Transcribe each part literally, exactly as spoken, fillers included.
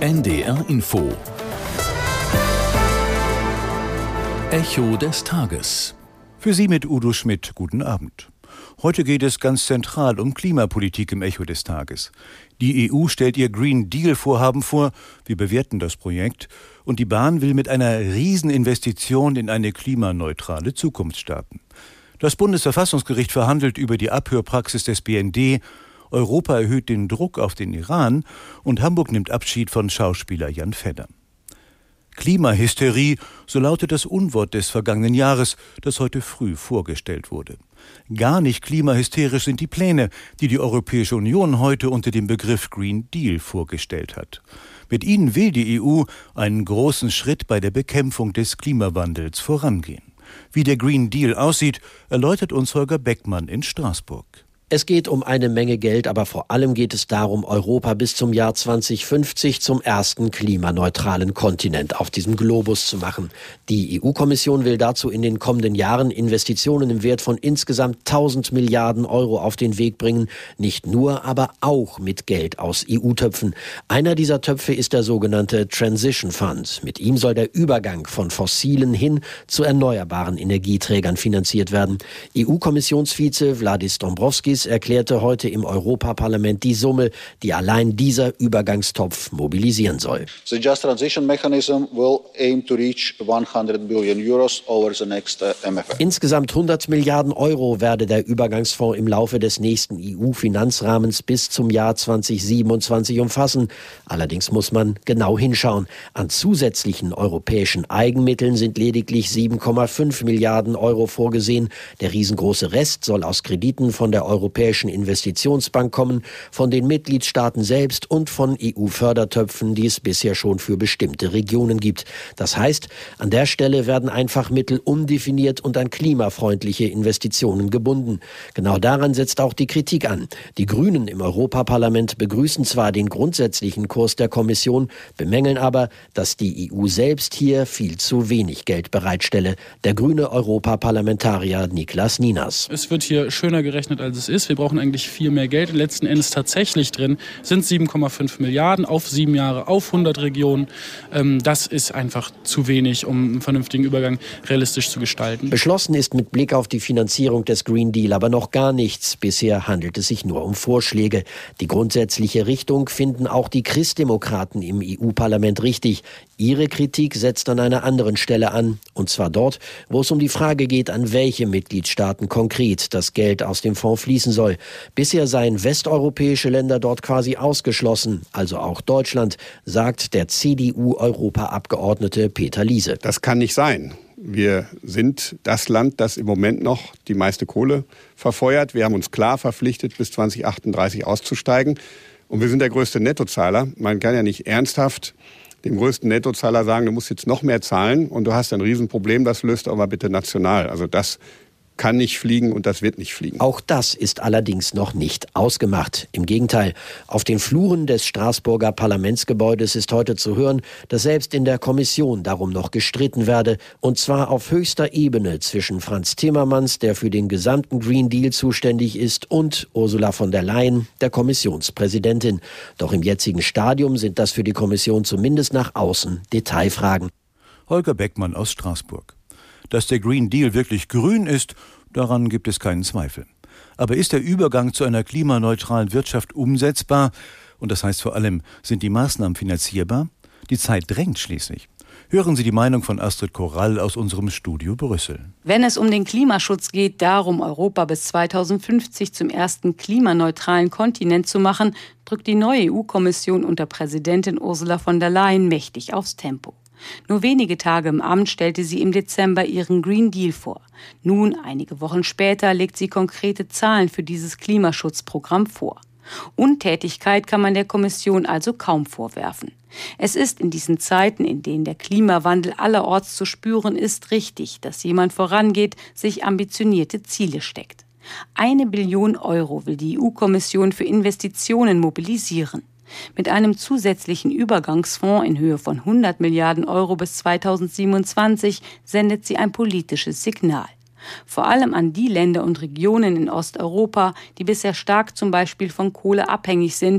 N D R Info. Echo des Tages. Für Sie mit Udo Schmidt, guten Abend. Heute geht es ganz zentral um Klimapolitik im Echo des Tages. Die E U stellt ihr Green Deal-Vorhaben vor, wir bewerten das Projekt, und die Bahn will mit einer Rieseninvestition in eine klimaneutrale Zukunft starten. Das Bundesverfassungsgericht verhandelt über die Abhörpraxis des B N D, Europa erhöht den Druck auf den Iran und Hamburg nimmt Abschied von Schauspieler Jan Fedder. Klimahysterie, so lautet das Unwort des vergangenen Jahres, das heute früh vorgestellt wurde. Gar nicht klimahysterisch sind die Pläne, die die Europäische Union heute unter dem Begriff Green Deal vorgestellt hat. Mit ihnen will die E U einen großen Schritt bei der Bekämpfung des Klimawandels vorangehen. Wie der Green Deal aussieht, erläutert uns Holger Beckmann in Straßburg. Es geht um eine Menge Geld, aber vor allem geht es darum, Europa bis zum Jahr zweitausendfünfzig zum ersten klimaneutralen Kontinent auf diesem Globus zu machen. Die E U-Kommission will dazu in den kommenden Jahren Investitionen im Wert von insgesamt tausend Milliarden Euro auf den Weg bringen. Nicht nur, aber auch mit Geld aus E U-Töpfen. Einer dieser Töpfe ist der sogenannte Transition Fund. Mit ihm soll der Übergang von fossilen hin zu erneuerbaren Energieträgern finanziert werden. E U-Kommissionsvize Valdis Dombrovskis erklärte heute im Europaparlament die Summe, die allein dieser Übergangstopf mobilisieren soll. The Just Transition Mechanism will aim to reach hundred billion euros over the next uh, M F F. Insgesamt hundert Milliarden Euro werde der Übergangsfonds im Laufe des nächsten E U-Finanzrahmens bis zum Jahr zweitausendsiebenundzwanzig umfassen. Allerdings muss man genau hinschauen. An zusätzlichen europäischen Eigenmitteln sind lediglich sieben Komma fünf Milliarden Euro vorgesehen. Der riesengroße Rest soll aus Krediten von der Europäischen Investitionsbank kommen, von den Mitgliedstaaten selbst und von E U-Fördertöpfen, die es bisher schon für bestimmte Regionen gibt. Das heißt, an der Stelle werden einfach Mittel umdefiniert und an klimafreundliche Investitionen gebunden. Genau daran setzt auch die Kritik an. Die Grünen im Europaparlament begrüßen zwar den grundsätzlichen Kurs der Kommission, bemängeln aber, dass die E U selbst hier viel zu wenig Geld bereitstelle. Der grüne Europaparlamentarier Niklas Ninas. Es wird hier schöner gerechnet, als es ist. Wir brauchen eigentlich viel mehr Geld. Letzten Endes tatsächlich drin sind sieben Komma fünf Milliarden auf sieben Jahre, auf hundert Regionen. Das ist einfach zu wenig, um einen vernünftigen Übergang realistisch zu gestalten. Beschlossen ist mit Blick auf die Finanzierung des Green Deal aber noch gar nichts. Bisher handelt es sich nur um Vorschläge. Die grundsätzliche Richtung finden auch die Christdemokraten im E U-Parlament richtig. Ihre Kritik setzt an einer anderen Stelle an. Und zwar dort, wo es um die Frage geht, an welche Mitgliedstaaten konkret das Geld aus dem Fonds fließen soll. Bisher seien westeuropäische Länder dort quasi ausgeschlossen, also auch Deutschland, sagt der C D U-Europaabgeordnete Peter Liese. Das kann nicht sein. Wir sind das Land, das im Moment noch die meiste Kohle verfeuert. Wir haben uns klar verpflichtet, bis zweitausendachtunddreißig auszusteigen. Und wir sind der größte Nettozahler. Man kann ja nicht ernsthaft dem größten Nettozahler sagen, du musst jetzt noch mehr zahlen und du hast ein Riesenproblem, das löst aber bitte national. Also das kann nicht fliegen und das wird nicht fliegen. Auch das ist allerdings noch nicht ausgemacht. Im Gegenteil, auf den Fluren des Straßburger Parlamentsgebäudes ist heute zu hören, dass selbst in der Kommission darum noch gestritten werde, und zwar auf höchster Ebene zwischen Frans Timmermans, der für den gesamten Green Deal zuständig ist, und Ursula von der Leyen, der Kommissionspräsidentin. Doch im jetzigen Stadium sind das für die Kommission zumindest nach außen Detailfragen. Holger Beckmann aus Straßburg. Dass der Green Deal wirklich grün ist, daran gibt es keinen Zweifel. Aber ist der Übergang zu einer klimaneutralen Wirtschaft umsetzbar? Und das heißt vor allem, sind die Maßnahmen finanzierbar? Die Zeit drängt schließlich. Hören Sie die Meinung von Astrid Korall aus unserem Studio Brüssel. Wenn es um den Klimaschutz geht, darum, Europa bis zweitausendfünfzig zum ersten klimaneutralen Kontinent zu machen, drückt die neue E U-Kommission unter Präsidentin Ursula von der Leyen mächtig aufs Tempo. Nur wenige Tage im Amt stellte sie im Dezember ihren Green Deal vor. Nun, einige Wochen später, legt sie konkrete Zahlen für dieses Klimaschutzprogramm vor. Untätigkeit kann man der Kommission also kaum vorwerfen. Es ist in diesen Zeiten, in denen der Klimawandel allerorts zu spüren ist, richtig, dass jemand vorangeht, sich ambitionierte Ziele steckt. Eine Billion Euro will die E U-Kommission für Investitionen mobilisieren. Mit einem zusätzlichen Übergangsfonds in Höhe von hundert Milliarden Euro bis zweitausendsiebenundzwanzig sendet sie ein politisches Signal. Vor allem an die Länder und Regionen in Osteuropa, die bisher stark zum Beispiel von Kohle abhängig sind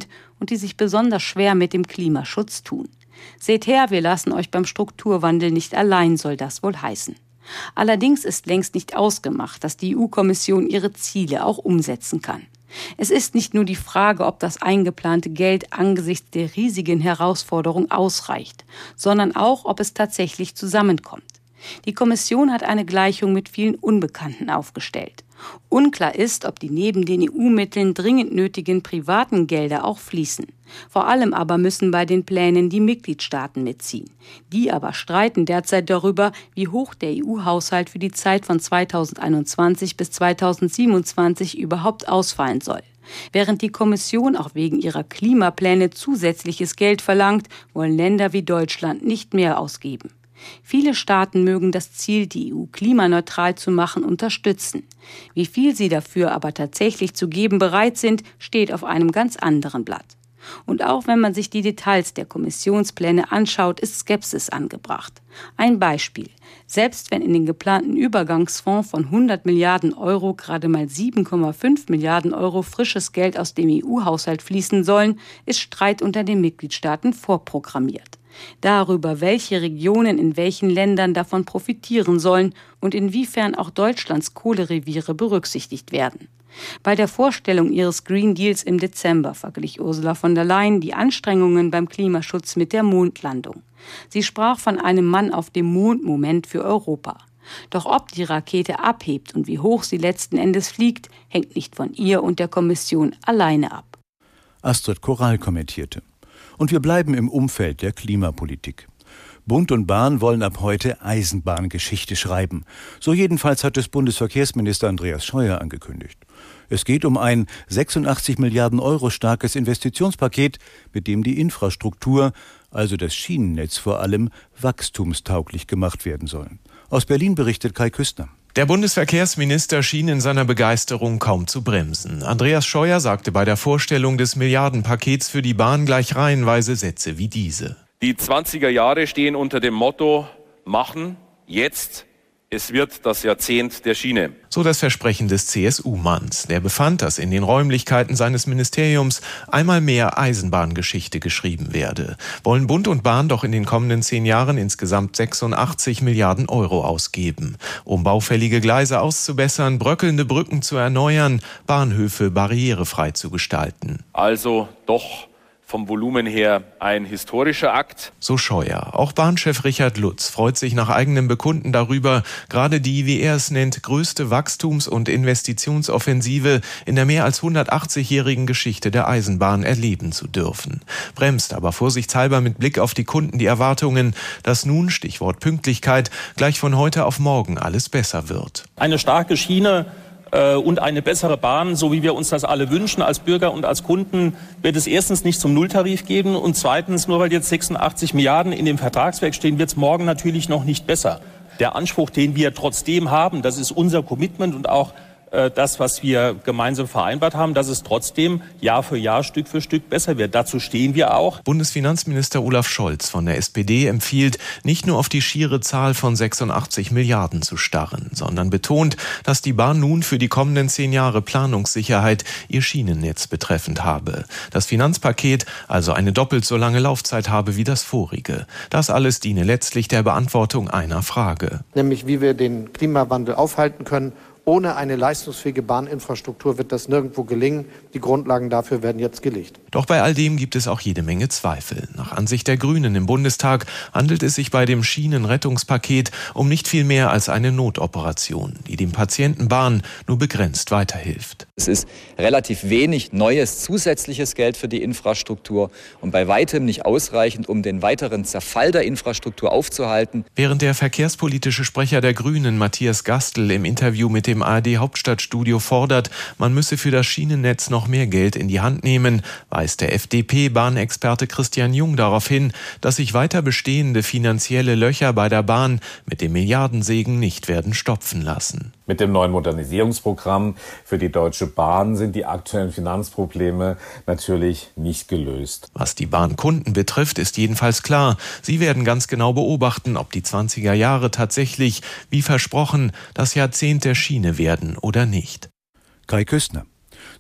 und die sich besonders schwer mit dem Klimaschutz tun. Seht her, wir lassen euch beim Strukturwandel nicht allein, soll das wohl heißen. Allerdings ist längst nicht ausgemacht, dass die E U-Kommission ihre Ziele auch umsetzen kann. Es ist nicht nur die Frage, ob das eingeplante Geld angesichts der riesigen Herausforderung ausreicht, sondern auch, ob es tatsächlich zusammenkommt. Die Kommission hat eine Gleichung mit vielen Unbekannten aufgestellt. Unklar ist, ob die neben den E U-Mitteln dringend nötigen privaten Gelder auch fließen. Vor allem aber müssen bei den Plänen die Mitgliedstaaten mitziehen. Die aber streiten derzeit darüber, wie hoch der E U-Haushalt für die Zeit von zweitausendeinundzwanzig bis zweitausendsiebenundzwanzig überhaupt ausfallen soll. Während die Kommission auch wegen ihrer Klimapläne zusätzliches Geld verlangt, wollen Länder wie Deutschland nicht mehr ausgeben. Viele Staaten mögen das Ziel, die E U klimaneutral zu machen, unterstützen. Wie viel sie dafür aber tatsächlich zu geben bereit sind, steht auf einem ganz anderen Blatt. Und auch wenn man sich die Details der Kommissionspläne anschaut, ist Skepsis angebracht. Ein Beispiel. Selbst wenn in den geplanten Übergangsfonds von hundert Milliarden Euro gerade mal sieben Komma fünf Milliarden Euro frisches Geld aus dem E U-Haushalt fließen sollen, ist Streit unter den Mitgliedstaaten vorprogrammiert. Darüber, welche Regionen in welchen Ländern davon profitieren sollen und inwiefern auch Deutschlands Kohlereviere berücksichtigt werden. Bei der Vorstellung ihres Green Deals im Dezember verglich Ursula von der Leyen die Anstrengungen beim Klimaschutz mit der Mondlandung. Sie sprach von einem Mann auf dem Mond-Moment für Europa. Doch ob die Rakete abhebt und wie hoch sie letzten Endes fliegt, hängt nicht von ihr und der Kommission alleine ab. Astrid Korall kommentierte. Und wir bleiben im Umfeld der Klimapolitik. Bund und Bahn wollen ab heute Eisenbahngeschichte schreiben. So jedenfalls hat es Bundesverkehrsminister Andreas Scheuer angekündigt. Es geht um ein sechsundachtzig Milliarden Euro starkes Investitionspaket, mit dem die Infrastruktur, also das Schienennetz vor allem, wachstumstauglich gemacht werden soll. Aus Berlin berichtet Kai Küstner. Der Bundesverkehrsminister schien in seiner Begeisterung kaum zu bremsen. Andreas Scheuer sagte bei der Vorstellung des Milliardenpakets für die Bahn gleich reihenweise Sätze wie diese. Die zwanziger Jahre stehen unter dem Motto Machen, jetzt, es wird das Jahrzehnt der Schiene. So das Versprechen des C S U-Manns. Der befand, dass in den Räumlichkeiten seines Ministeriums einmal mehr Eisenbahngeschichte geschrieben werde. Wollen Bund und Bahn doch in den kommenden zehn Jahren insgesamt sechsundachtzig Milliarden Euro ausgeben, um baufällige Gleise auszubessern, bröckelnde Brücken zu erneuern, Bahnhöfe barrierefrei zu gestalten. Also doch vom Volumen her ein historischer Akt. So Scheuer. Auch Bahnchef Richard Lutz freut sich nach eigenem Bekunden darüber, gerade die, wie er es nennt, größte Wachstums- und Investitionsoffensive in der mehr als hundertachtzig-jährigen Geschichte der Eisenbahn erleben zu dürfen. Bremst aber vorsichtshalber mit Blick auf die Kunden die Erwartungen, dass nun, Stichwort Pünktlichkeit, gleich von heute auf morgen alles besser wird. Eine starke Schiene und eine bessere Bahn, so wie wir uns das alle wünschen als Bürger und als Kunden, wird es erstens nicht zum Nulltarif geben und zweitens, nur weil jetzt sechsundachtzig Milliarden in dem Vertragswerk stehen, wird es morgen natürlich noch nicht besser. Der Anspruch, den wir trotzdem haben, das ist unser Commitment und auch äh, das, was wir gemeinsam vereinbart haben, dass es trotzdem Jahr für Jahr, Stück für Stück besser wird. Dazu stehen wir auch. Bundesfinanzminister Olaf Scholz von der S P D empfiehlt, nicht nur auf die schiere Zahl von sechsundachtzig Milliarden zu starren, sondern betont, dass die Bahn nun für die kommenden zehn Jahre Planungssicherheit ihr Schienennetz betreffend habe. Das Finanzpaket also eine doppelt so lange Laufzeit habe wie das vorige. Das alles diene letztlich der Beantwortung einer Frage. Nämlich, wie wir den Klimawandel aufhalten können. Ohne eine leistungsfähige Bahninfrastruktur wird das nirgendwo gelingen. Die Grundlagen dafür werden jetzt gelegt. Doch bei all dem gibt es auch jede Menge Zweifel. Nach Ansicht der Grünen im Bundestag handelt es sich bei dem Schienenrettungspaket um nicht viel mehr als eine Notoperation, die dem Patienten Bahn nur begrenzt weiterhilft. Es ist relativ wenig neues zusätzliches Geld für die Infrastruktur und bei weitem nicht ausreichend, um den weiteren Zerfall der Infrastruktur aufzuhalten. Während der verkehrspolitische Sprecher der Grünen, Matthias Gastl, im Interview mit dem A R D-Hauptstadtstudio fordert, man müsse für das Schienennetz noch mehr Geld in die Hand nehmen, weist der F D P-Bahnexperte Christian Jung darauf hin, dass sich weiter bestehende finanzielle Löcher bei der Bahn mit dem Milliardensegen nicht werden stopfen lassen. Mit dem neuen Modernisierungsprogramm für die Deutsche Bahn sind die aktuellen Finanzprobleme natürlich nicht gelöst. Was die Bahnkunden betrifft, ist jedenfalls klar, sie werden ganz genau beobachten, ob die zwanziger Jahre tatsächlich, wie versprochen, das Jahrzehnt der Schiene werden oder nicht. Kai Küstner.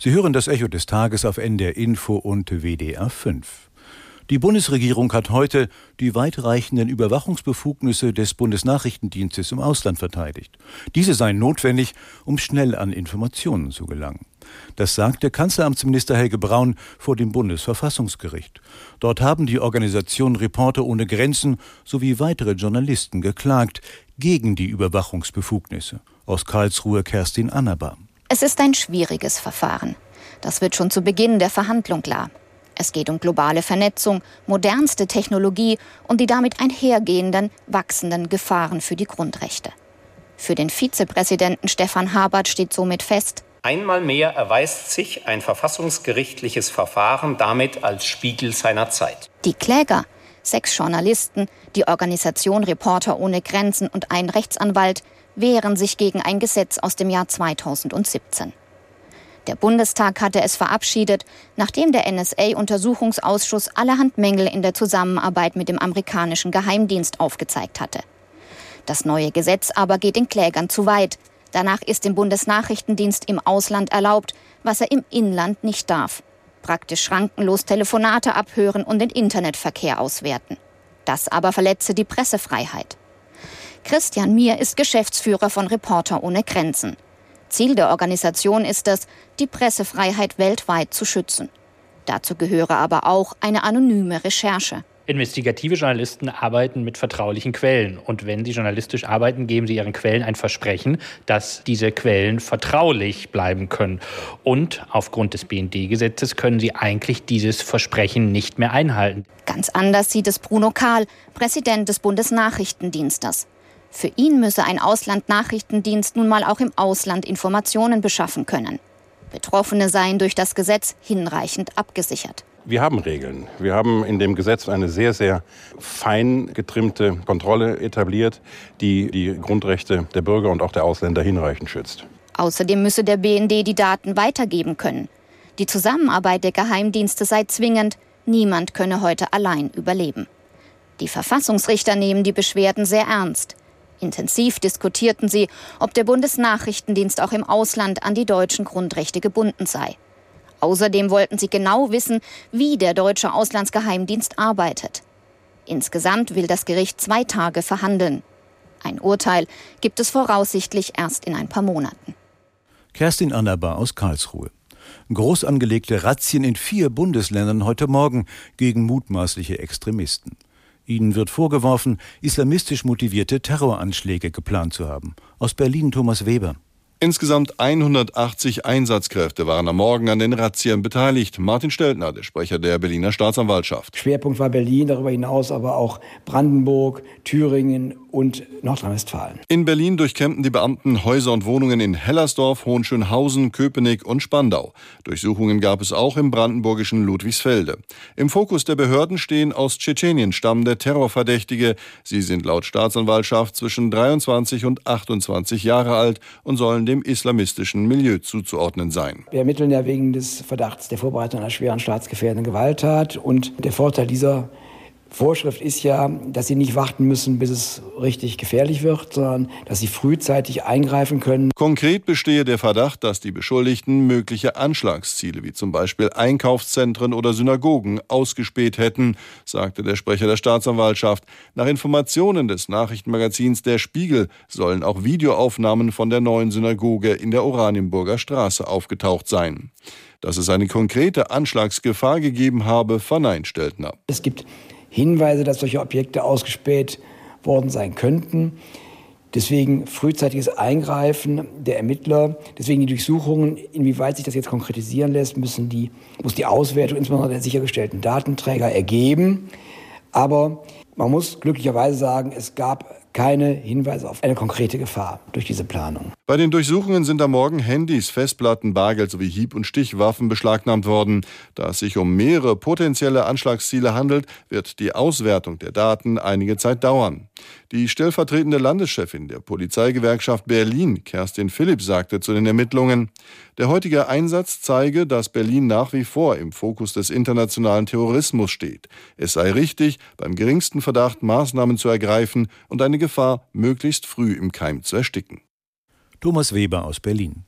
Sie hören das Echo des Tages auf N D R Info und W D R fünf. Die Bundesregierung hat heute die weitreichenden Überwachungsbefugnisse des Bundesnachrichtendienstes im Ausland verteidigt. Diese seien notwendig, um schnell an Informationen zu gelangen. Das sagte Kanzleramtsminister Helge Braun vor dem Bundesverfassungsgericht. Dort haben die Organisation Reporter ohne Grenzen sowie weitere Journalisten geklagt gegen die Überwachungsbefugnisse. Aus Karlsruhe Kerstin Annaber. Es ist ein schwieriges Verfahren. Das wird schon zu Beginn der Verhandlung klar. Es geht um globale Vernetzung, modernste Technologie und die damit einhergehenden, wachsenden Gefahren für die Grundrechte. Für den Vizepräsidenten Stefan Habert steht somit fest: Einmal mehr erweist sich ein verfassungsgerichtliches Verfahren damit als Spiegel seiner Zeit. Die Kläger, sechs Journalisten, die Organisation Reporter ohne Grenzen und ein Rechtsanwalt, wehren sich gegen ein Gesetz aus dem Jahr zweitausendsiebzehn. Der Bundestag hatte es verabschiedet, nachdem der N S A-Untersuchungsausschuss allerhand Mängel in der Zusammenarbeit mit dem amerikanischen Geheimdienst aufgezeigt hatte. Das neue Gesetz aber geht den Klägern zu weit. Danach ist dem Bundesnachrichtendienst im Ausland erlaubt, was er im Inland nicht darf. Praktisch schrankenlos Telefonate abhören und den Internetverkehr auswerten. Das aber verletze die Pressefreiheit. Christian Mier ist Geschäftsführer von Reporter ohne Grenzen. Ziel der Organisation ist es, die Pressefreiheit weltweit zu schützen. Dazu gehöre aber auch eine anonyme Recherche. Investigative Journalisten arbeiten mit vertraulichen Quellen. Und wenn sie journalistisch arbeiten, geben sie ihren Quellen ein Versprechen, dass diese Quellen vertraulich bleiben können. Und aufgrund des B N D-Gesetzes können sie eigentlich dieses Versprechen nicht mehr einhalten. Ganz anders sieht es Bruno Kahl, Präsident des Bundesnachrichtendienstes. Für ihn müsse ein Auslandnachrichtendienst nun mal auch im Ausland Informationen beschaffen können. Betroffene seien durch das Gesetz hinreichend abgesichert. Wir haben Regeln. Wir haben in dem Gesetz eine sehr, sehr fein getrimmte Kontrolle etabliert, die die Grundrechte der Bürger und auch der Ausländer hinreichend schützt. Außerdem müsse der B N D die Daten weitergeben können. Die Zusammenarbeit der Geheimdienste sei zwingend. Niemand könne heute allein überleben. Die Verfassungsrichter nehmen die Beschwerden sehr ernst. Intensiv diskutierten sie, ob der Bundesnachrichtendienst auch im Ausland an die deutschen Grundrechte gebunden sei. Außerdem wollten sie genau wissen, wie der deutsche Auslandsgeheimdienst arbeitet. Insgesamt will das Gericht zwei Tage verhandeln. Ein Urteil gibt es voraussichtlich erst in ein paar Monaten. Kerstin Annaber aus Karlsruhe. Groß angelegte Razzien in vier Bundesländern heute Morgen gegen mutmaßliche Extremisten. Ihnen wird vorgeworfen, islamistisch motivierte Terroranschläge geplant zu haben. Aus Berlin Thomas Weber. Insgesamt hundertachtzig Einsatzkräfte waren am Morgen an den Razzien beteiligt. Martin Steltner, der Sprecher der Berliner Staatsanwaltschaft. Schwerpunkt war Berlin, darüber hinaus aber auch Brandenburg, Thüringen und Nordrhein-Westfalen. In Berlin durchkämmten die Beamten Häuser und Wohnungen in Hellersdorf, Hohenschönhausen, Köpenick und Spandau. Durchsuchungen gab es auch im brandenburgischen Ludwigsfelde. Im Fokus der Behörden stehen aus Tschetschenien stammende Terrorverdächtige. Sie sind laut Staatsanwaltschaft zwischen dreiundzwanzig und achtundzwanzig Jahre alt und sollen dem islamistischen Milieu zuzuordnen sein. Wir ermitteln ja wegen des Verdachts der Vorbereitung einer schweren staatsgefährdenden Gewalttat. Und der Vorteil dieser Vorschrift ist ja, dass Sie nicht warten müssen, bis es richtig gefährlich wird, sondern dass Sie frühzeitig eingreifen können. Konkret bestehe der Verdacht, dass die Beschuldigten mögliche Anschlagsziele wie zum Beispiel Einkaufszentren oder Synagogen ausgespäht hätten, sagte der Sprecher der Staatsanwaltschaft. Nach Informationen des Nachrichtenmagazins Der Spiegel sollen auch Videoaufnahmen von der neuen Synagoge in der Oranienburger Straße aufgetaucht sein. Dass es eine konkrete Anschlagsgefahr gegeben habe, verneint Steltner. Es gibt Hinweise, dass solche Objekte ausgespäht worden sein könnten. Deswegen frühzeitiges Eingreifen der Ermittler, deswegen die Durchsuchungen, inwieweit sich das jetzt konkretisieren lässt, müssen die, muss die Auswertung insbesondere der sichergestellten Datenträger ergeben. Aber man muss glücklicherweise sagen, es gab keine Hinweise auf eine konkrete Gefahr durch diese Planung. Bei den Durchsuchungen sind am Morgen Handys, Festplatten, Bargeld sowie Hieb- und Stichwaffen beschlagnahmt worden. Da es sich um mehrere potenzielle Anschlagsziele handelt, wird die Auswertung der Daten einige Zeit dauern. Die stellvertretende Landeschefin der Polizeigewerkschaft Berlin, Kerstin Philipp, sagte zu den Ermittlungen: Der heutige Einsatz zeige, dass Berlin nach wie vor im Fokus des internationalen Terrorismus steht. Es sei richtig, beim geringsten Verdacht Maßnahmen zu ergreifen und eine Gefahr möglichst früh im Keim zu ersticken. Thomas Weber aus Berlin.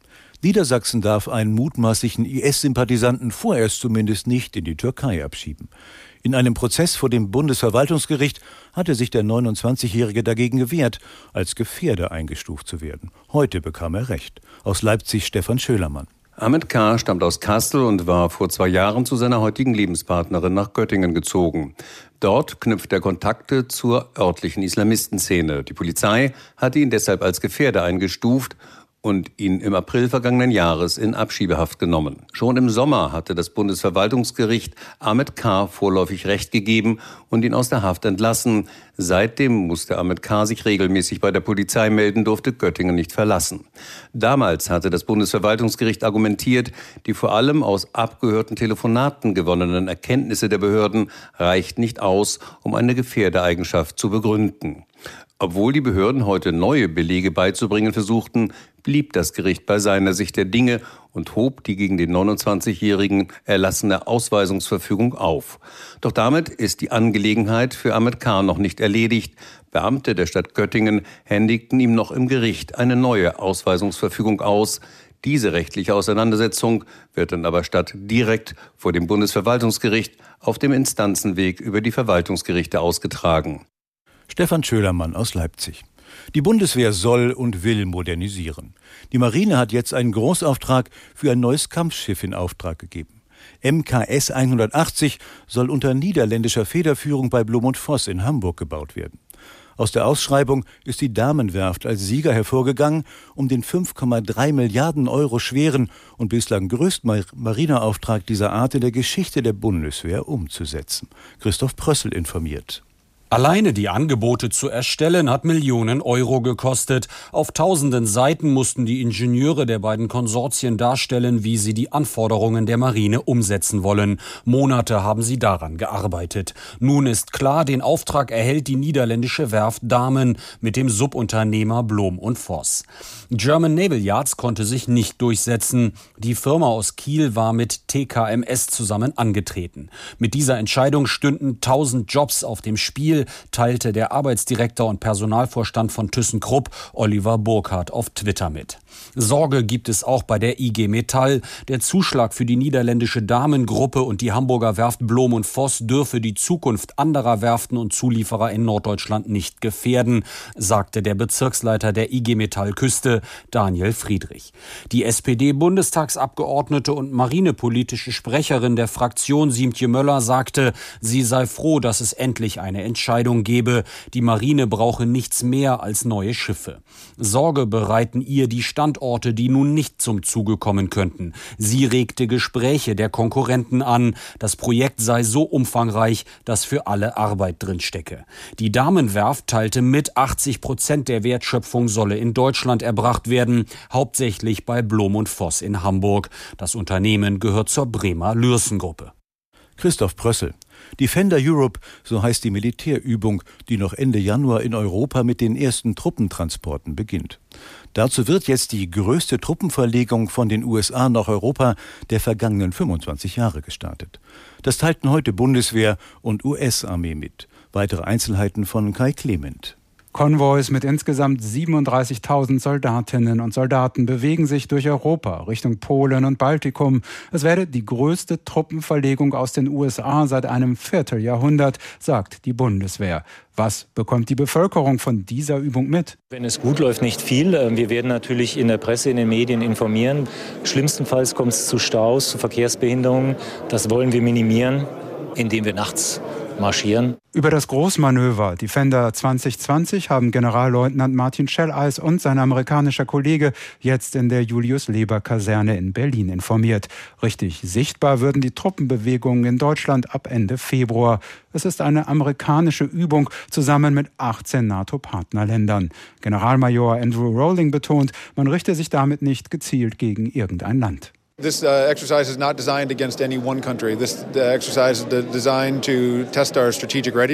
Niedersachsen darf einen mutmaßlichen I S-Sympathisanten vorerst zumindest nicht in die Türkei abschieben. In einem Prozess vor dem Bundesverwaltungsgericht hatte sich der neunundzwanzigjährige dagegen gewehrt, als Gefährder eingestuft zu werden. Heute bekam er Recht. Aus Leipzig Stefan Schölermann. Ahmed K. stammt aus Kassel und war vor zwei Jahren zu seiner heutigen Lebenspartnerin nach Göttingen gezogen. Dort knüpft er Kontakte zur örtlichen Islamistenszene. Die Polizei hatte ihn deshalb als Gefährder eingestuft und ihn im April vergangenen Jahres in Abschiebehaft genommen. Schon im Sommer hatte das Bundesverwaltungsgericht Ahmed K. vorläufig Recht gegeben und ihn aus der Haft entlassen. Seitdem musste Ahmed K. sich regelmäßig bei der Polizei melden, durfte Göttingen nicht verlassen. Damals hatte das Bundesverwaltungsgericht argumentiert, die vor allem aus abgehörten Telefonaten gewonnenen Erkenntnisse der Behörden reicht nicht aus, um eine Gefährdereigenschaft zu begründen. Obwohl die Behörden heute neue Belege beizubringen versuchten, blieb das Gericht bei seiner Sicht der Dinge und hob die gegen den neunundzwanzigjährigen erlassene Ausweisungsverfügung auf. Doch damit ist die Angelegenheit für Ahmed K. noch nicht erledigt. Beamte der Stadt Göttingen händigten ihm noch im Gericht eine neue Ausweisungsverfügung aus. Diese rechtliche Auseinandersetzung wird dann aber statt direkt vor dem Bundesverwaltungsgericht auf dem Instanzenweg über die Verwaltungsgerichte ausgetragen. Stefan Schölermann aus Leipzig. Die Bundeswehr soll und will modernisieren. Die Marine hat jetzt einen Großauftrag für ein neues Kampfschiff in Auftrag gegeben. M K S hundertachtzig soll unter niederländischer Federführung bei Blom und Voss in Hamburg gebaut werden. Aus der Ausschreibung ist die Damenwerft als Sieger hervorgegangen, um den fünf Komma drei Milliarden Euro schweren und bislang größten Marineauftrag dieser Art in der Geschichte der Bundeswehr umzusetzen. Christoph Prössel informiert. Alleine die Angebote zu erstellen hat Millionen Euro gekostet. Auf tausenden Seiten mussten die Ingenieure der beiden Konsortien darstellen, wie sie die Anforderungen der Marine umsetzen wollen. Monate haben sie daran gearbeitet. Nun ist klar, den Auftrag erhält die niederländische Werft Damen mit dem Subunternehmer Blom und Voss. German Naval Yards konnte sich nicht durchsetzen. Die Firma aus Kiel war mit T K M S zusammen angetreten. Mit dieser Entscheidung stünden tausend Jobs auf dem Spiel, teilte der Arbeitsdirektor und Personalvorstand von ThyssenKrupp, Oliver Burkhardt, auf Twitter mit. Sorge gibt es auch bei der I G Metall. Der Zuschlag für die niederländische Damengruppe und die Hamburger Werft Blom und Voss dürfe die Zukunft anderer Werften und Zulieferer in Norddeutschland nicht gefährden, sagte der Bezirksleiter der I G Metall Küste, Daniel Friedrich. Die S P D-Bundestagsabgeordnete und marinepolitische Sprecherin der Fraktion Siemtje Möller sagte, sie sei froh, dass es endlich eine Entscheidung gebe. Die Marine brauche nichts mehr als neue Schiffe. Sorge bereiten ihr die Standorte, die nun nicht zum Zuge kommen könnten. Sie regte Gespräche der Konkurrenten an. Das Projekt sei so umfangreich, dass für alle Arbeit drinstecke. Die Damenwerft teilte mit, achtzig Prozent der Wertschöpfung solle in Deutschland erbracht werden, hauptsächlich bei Blom und Voss in Hamburg. Das Unternehmen gehört zur Bremer Lürsen-Gruppe. Christoph Prössel. Defender Europe, so heißt die Militärübung, die noch Ende Januar in Europa mit den ersten Truppentransporten beginnt. Dazu wird jetzt die größte Truppenverlegung von den U S A nach Europa der vergangenen fünfundzwanzig Jahre gestartet. Das teilten heute Bundeswehr und U S-Armee mit. Weitere Einzelheiten von Kai Clement. Konvois mit insgesamt siebenunddreißigtausend Soldatinnen und Soldaten bewegen sich durch Europa Richtung Polen und Baltikum. Es werde die größte Truppenverlegung aus den U S A seit einem Vierteljahrhundert, sagt die Bundeswehr. Was bekommt die Bevölkerung von dieser Übung mit? Wenn es gut läuft, nicht viel. Wir werden natürlich in der Presse, in den Medien informieren. Schlimmstenfalls kommt es zu Staus, zu Verkehrsbehinderungen. Das wollen wir minimieren, indem wir nachts marschieren. Über das Großmanöver Defender zwanzig zwanzig haben Generalleutnant Martin Schelleis und sein amerikanischer Kollege jetzt in der Julius-Leber-Kaserne in Berlin informiert. Richtig sichtbar würden die Truppenbewegungen in Deutschland ab Ende Februar. Es ist eine amerikanische Übung zusammen mit achtzehn NATO-Partnerländern. Generalmajor Andrew Rowling betont, man richte sich damit nicht gezielt gegen irgendein Land. This uh, exercise is not designed against any one country. This uh, exercise is designed to test our strategic readiness.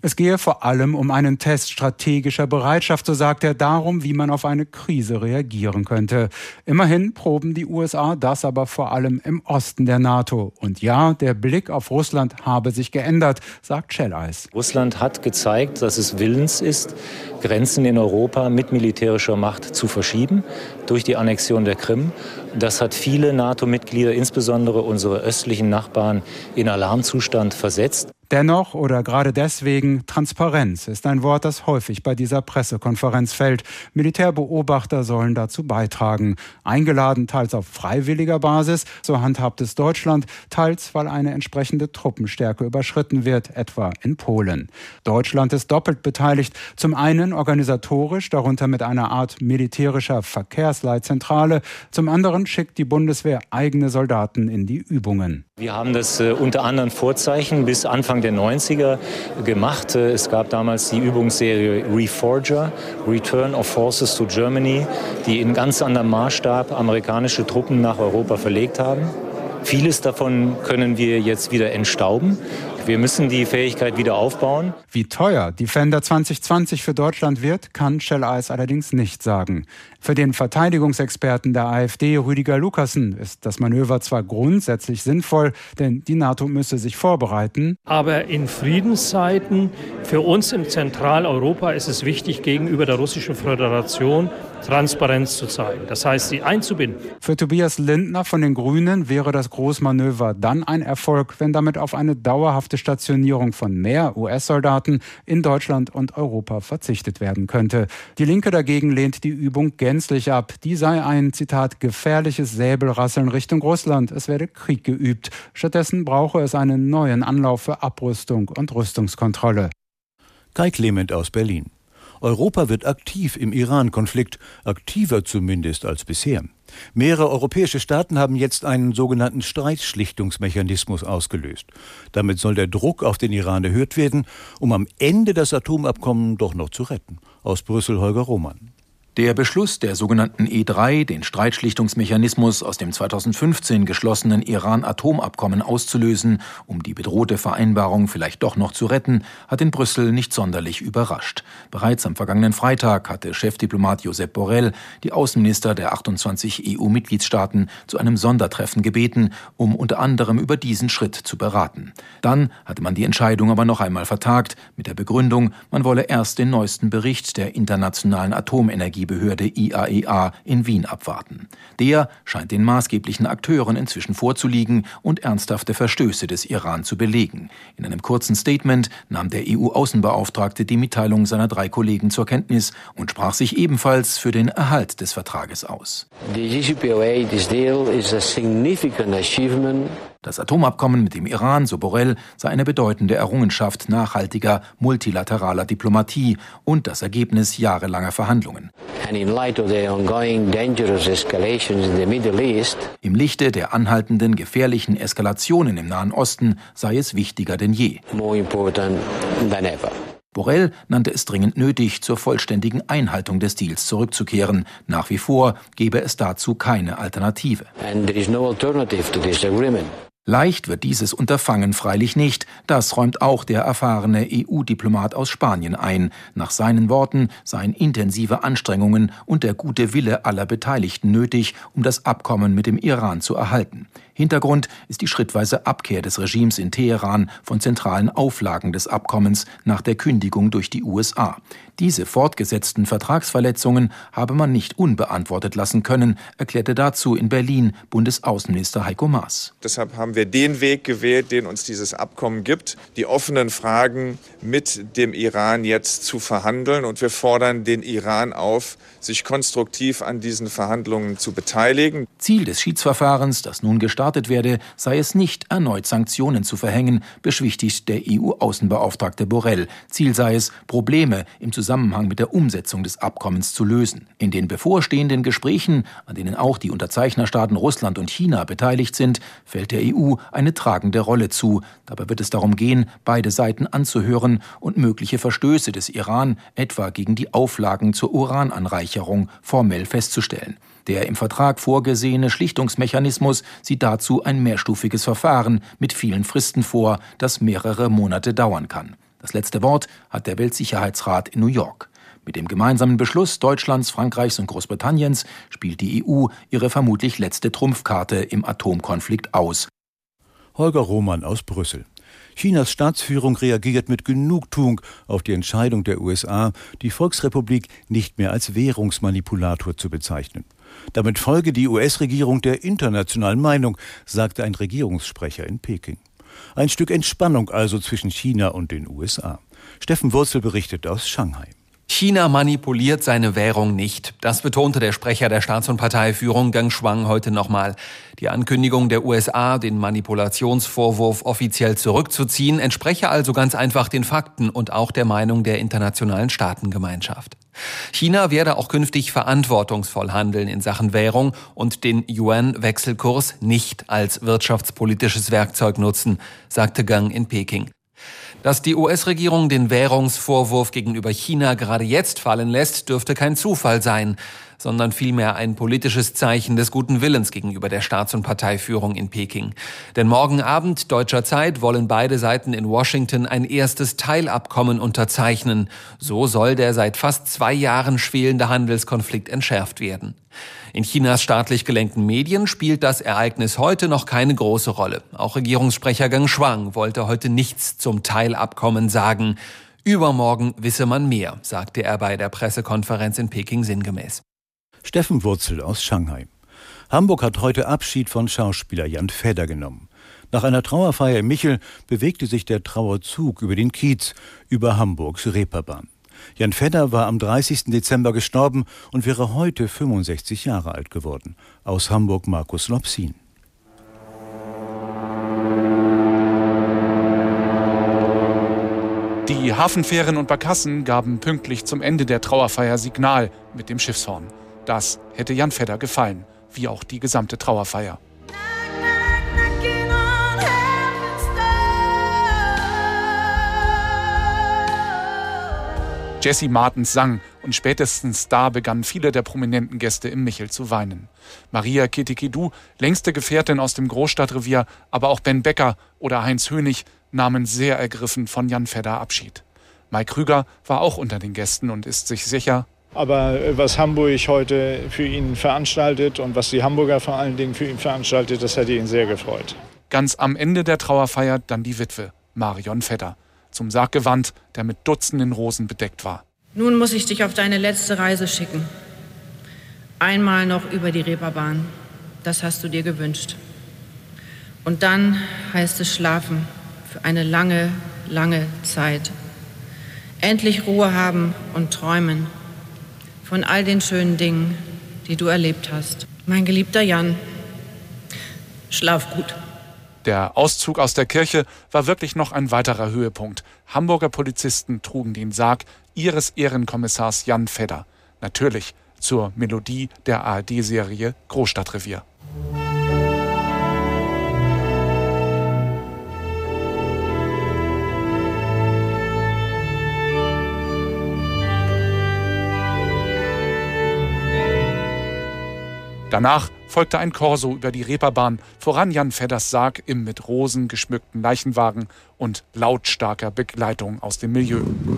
Es gehe vor allem um einen Test strategischer Bereitschaft, so sagt er, darum, wie man auf eine Krise reagieren könnte. Immerhin proben die U S A das aber vor allem im Osten der NATO. Und ja, der Blick auf Russland habe sich geändert, sagt Schelleis. Russland hat gezeigt, dass es willens ist, Grenzen in Europa mit militärischer Macht zu verschieben durch die Annexion der Krim. Das hat viele NATO-Mitglieder, insbesondere unsere östlichen Nachbarn, in Alarmzustand versetzt. Dennoch oder gerade deswegen, Transparenz ist ein Wort, das häufig bei dieser Pressekonferenz fällt. Militärbeobachter sollen dazu beitragen. Eingeladen teils auf freiwilliger Basis, so handhabt es Deutschland, teils weil eine entsprechende Truppenstärke überschritten wird, etwa in Polen. Deutschland ist doppelt beteiligt. Zum einen organisatorisch, darunter mit einer Art militärischer Verkehrsleitzentrale. Zum anderen schickt die Bundeswehr eigene Soldaten in die Übungen. Wir haben das äh, unter anderen Vorzeichen bis Anfang der neunziger gemacht. Es gab damals die Übungsserie Reforger, Return of Forces to Germany, die in ganz anderem Maßstab amerikanische Truppen nach Europa verlegt haben. Vieles davon können wir jetzt wieder entstauben. Wir müssen die Fähigkeit wieder aufbauen. Wie teuer Defender zwanzig zwanzig für Deutschland wird, kann Schelleis allerdings nicht sagen. Für den Verteidigungsexperten der AfD, Rüdiger Lukassen, ist das Manöver zwar grundsätzlich sinnvoll, denn die NATO müsse sich vorbereiten. Aber in Friedenszeiten, für uns in Zentraleuropa, ist es wichtig, gegenüber der Russischen Föderation Transparenz zu zeigen. Das heißt, sie einzubinden. Für Tobias Lindner von den Grünen wäre das Großmanöver dann ein Erfolg, wenn damit auf eine dauerhafte Stationierung von mehr U S-Soldaten in Deutschland und Europa verzichtet werden könnte. Die Linke dagegen lehnt die Übung gänzlich ab. Die sei ein, Zitat, gefährliches Säbelrasseln Richtung Russland. Es werde Krieg geübt. Stattdessen brauche es einen neuen Anlauf für Abrüstung und Rüstungskontrolle. Kai Clement aus Berlin. Europa wird aktiv im Iran-Konflikt, aktiver zumindest als bisher. Mehrere europäische Staaten haben jetzt einen sogenannten Streitschlichtungsmechanismus ausgelöst. Damit soll der Druck auf den Iran erhöht werden, um am Ende das Atomabkommen doch noch zu retten. Aus Brüssel Holger Roman. Der Beschluss der sogenannten E drei, den Streitschlichtungsmechanismus aus dem zweitausendfünfzehn geschlossenen Iran-Atomabkommen auszulösen, um die bedrohte Vereinbarung vielleicht doch noch zu retten, hat in Brüssel nicht sonderlich überrascht. Bereits am vergangenen Freitag hatte Chefdiplomat Josep Borrell die Außenminister der achtundzwanzig E U-Mitgliedstaaten zu einem Sondertreffen gebeten, um unter anderem über diesen Schritt zu beraten. Dann hatte man die Entscheidung aber noch einmal vertagt, mit der Begründung, man wolle erst den neuesten Bericht der Internationalen Atomenergie Behörde I A E A in Wien abwarten. Der scheint den maßgeblichen Akteuren inzwischen vorzuliegen und ernsthafte Verstöße des Iran zu belegen. In einem kurzen Statement nahm der E U-Außenbeauftragte die Mitteilung seiner drei Kollegen zur Kenntnis und sprach sich ebenfalls für den Erhalt des Vertrages aus. The J C P O A, this deal is a significant achievement. Das Atomabkommen mit dem Iran, so Borrell, sei eine bedeutende Errungenschaft nachhaltiger, multilateraler Diplomatie und das Ergebnis jahrelanger Verhandlungen. And in light of the ongoing dangerous escalations in the Middle East, Im Lichte der anhaltenden gefährlichen Eskalationen im Nahen Osten sei es wichtiger denn je. more important than ever. Borrell nannte es dringend nötig, zur vollständigen Einhaltung des Deals zurückzukehren. Nach wie vor gebe es dazu keine Alternative. And there is no alternative to this agreement. Leicht wird dieses Unterfangen freilich nicht, das räumt auch der erfahrene E U-Diplomat aus Spanien ein. Nach seinen Worten seien intensive Anstrengungen und der gute Wille aller Beteiligten nötig, um das Abkommen mit dem Iran zu erhalten. Hintergrund ist die schrittweise Abkehr des Regimes in Teheran von zentralen Auflagen des Abkommens nach der Kündigung durch die U S A. Diese fortgesetzten Vertragsverletzungen habe man nicht unbeantwortet lassen können, erklärte dazu in Berlin Bundesaußenminister Heiko Maas. Deshalb haben wir den Weg gewählt, den uns dieses Abkommen gibt, die offenen Fragen mit dem Iran jetzt zu verhandeln. Und wir fordern den Iran auf, sich konstruktiv an diesen Verhandlungen zu beteiligen. Ziel des Schiedsverfahrens, das nun gestartet werde, sei es nicht, erneut Sanktionen zu verhängen, beschwichtigt der E U-Außenbeauftragte Borrell. Ziel sei es, Probleme im Zusammenhang mit der Umsetzung des Abkommens zu lösen. In den bevorstehenden Gesprächen, an denen auch die Unterzeichnerstaaten Russland und China beteiligt sind, fällt der E U eine tragende Rolle zu. Dabei wird es darum gehen, beide Seiten anzuhören und mögliche Verstöße des Iran, etwa gegen die Auflagen zur Urananreicherung, formell festzustellen. Der im Vertrag vorgesehene Schlichtungsmechanismus sieht dazu ein mehrstufiges Verfahren mit vielen Fristen vor, das mehrere Monate dauern kann. Das letzte Wort hat der Weltsicherheitsrat in New York. Mit dem gemeinsamen Beschluss Deutschlands, Frankreichs und Großbritanniens spielt die E U ihre vermutlich letzte Trumpfkarte im Atomkonflikt aus. Holger Roman aus Brüssel. Chinas Staatsführung reagiert mit Genugtuung auf die Entscheidung der U S A, die Volksrepublik nicht mehr als Währungsmanipulator zu bezeichnen. Damit folge die U S-Regierung der internationalen Meinung, sagte ein Regierungssprecher in Peking. Ein Stück Entspannung also zwischen China und den U S A. Steffen Wurzel berichtet aus Shanghai. China manipuliert seine Währung nicht. Das betonte der Sprecher der Staats- und Parteiführung Geng Shuang heute nochmal. Die Ankündigung der U S A, den Manipulationsvorwurf offiziell zurückzuziehen, entspreche also ganz einfach den Fakten und auch der Meinung der internationalen Staatengemeinschaft. China werde auch künftig verantwortungsvoll handeln in Sachen Währung und den Yuan-Wechselkurs nicht als wirtschaftspolitisches Werkzeug nutzen, sagte Geng in Peking. Dass die U S-Regierung den Währungsvorwurf gegenüber China gerade jetzt fallen lässt, dürfte kein Zufall sein, sondern vielmehr ein politisches Zeichen des guten Willens gegenüber der Staats- und Parteiführung in Peking. Denn morgen Abend deutscher Zeit wollen beide Seiten in Washington ein erstes Teilabkommen unterzeichnen. So soll der seit fast zwei Jahren schwelende Handelskonflikt entschärft werden. In Chinas staatlich gelenkten Medien spielt das Ereignis heute noch keine große Rolle. Auch Regierungssprecher Geng Shuang wollte heute nichts zum Teilabkommen sagen. Übermorgen wisse man mehr, sagte er bei der Pressekonferenz in Peking sinngemäß. Steffen Wurzel aus Shanghai. Hamburg hat heute Abschied von Schauspieler Jan Fedder genommen. Nach einer Trauerfeier in Michel bewegte sich der Trauerzug über den Kiez, über Hamburgs Reeperbahn. Jan Fedder war am dreißigsten Dezember gestorben und wäre heute fünfundsechzig Jahre alt geworden. Aus Hamburg Markus Lopsin. Die Hafenfähren und Barkassen gaben pünktlich zum Ende der Trauerfeier Signal mit dem Schiffshorn. Das hätte Jan Fedder gefallen, wie auch die gesamte Trauerfeier. Jesse Martens sang und spätestens da begannen viele der prominenten Gäste im Michel zu weinen. Maria Ketekedu, längste Gefährtin aus dem Großstadtrevier, aber auch Ben Becker oder Heinz Hönig nahmen sehr ergriffen von Jan Fedder Abschied. Mike Krüger war auch unter den Gästen und ist sich sicher: Aber was Hamburg heute für ihn veranstaltet und was die Hamburger vor allen Dingen für ihn veranstaltet, das hätte ihn sehr gefreut. Ganz am Ende der Trauerfeier dann die Witwe, Marion Fedder, zum Sarg gewandt, der mit Dutzenden Rosen bedeckt war. Nun muss ich dich auf deine letzte Reise schicken. Einmal noch über die Reeperbahn. Das hast du dir gewünscht. Und dann heißt es schlafen für eine lange, lange Zeit. Endlich Ruhe haben und träumen von all den schönen Dingen, die du erlebt hast. Mein geliebter Jan, schlaf gut. Der Auszug aus der Kirche war wirklich noch ein weiterer Höhepunkt. Hamburger Polizisten trugen den Sarg ihres Ehrenkommissars Jan Fedder. Natürlich zur Melodie der A R D-Serie Großstadtrevier. Danach folgte ein Korso über die Reeperbahn, voran Jan Fedders Sarg im mit Rosen geschmückten Leichenwagen und lautstarker Begleitung aus dem Milieu.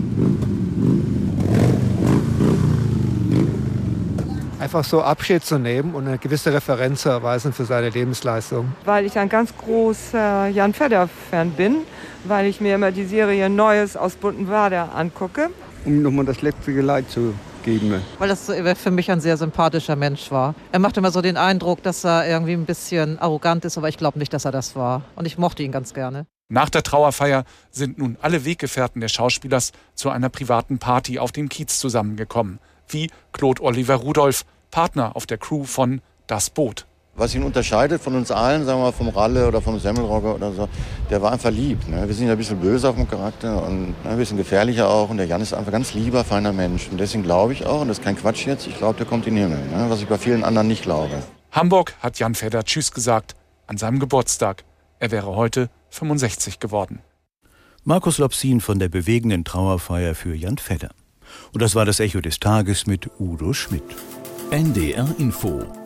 Einfach so Abschied zu nehmen und eine gewisse Referenz zu erweisen für seine Lebensleistung. Weil ich ein ganz großer Jan Fedder-Fan bin, weil ich mir immer die Serie Neues aus Buntenwader angucke. Um nochmal das letzte Geleit zu geben. Weil das für mich ein sehr sympathischer Mensch war. Er macht immer so den Eindruck, dass er irgendwie ein bisschen arrogant ist, aber ich glaube nicht, dass er das war. Und ich mochte ihn ganz gerne. Nach der Trauerfeier sind nun alle Weggefährten des Schauspielers zu einer privaten Party auf dem Kiez zusammengekommen. Wie Claude Oliver Rudolph, Partner auf der Crew von Das Boot. Was ihn unterscheidet von uns allen, sagen wir mal vom Ralle oder vom Semmelrogger oder so, der war einfach lieb. Ne? Wir sind ja ein bisschen böse auf dem Charakter und ne, ein bisschen gefährlicher auch. Und der Jan ist einfach ein ganz lieber, feiner Mensch. Und deswegen glaube ich auch, und das ist kein Quatsch jetzt, ich glaube, der kommt in den Himmel. Ne? Was ich bei vielen anderen nicht glaube. Hamburg hat Jan Fedder Tschüss gesagt an seinem Geburtstag. Er wäre heute fünfundsechzig geworden. Markus Lopsin von der bewegenden Trauerfeier für Jan Fedder. Und das war das Echo des Tages mit Udo Schmidt. N D R Info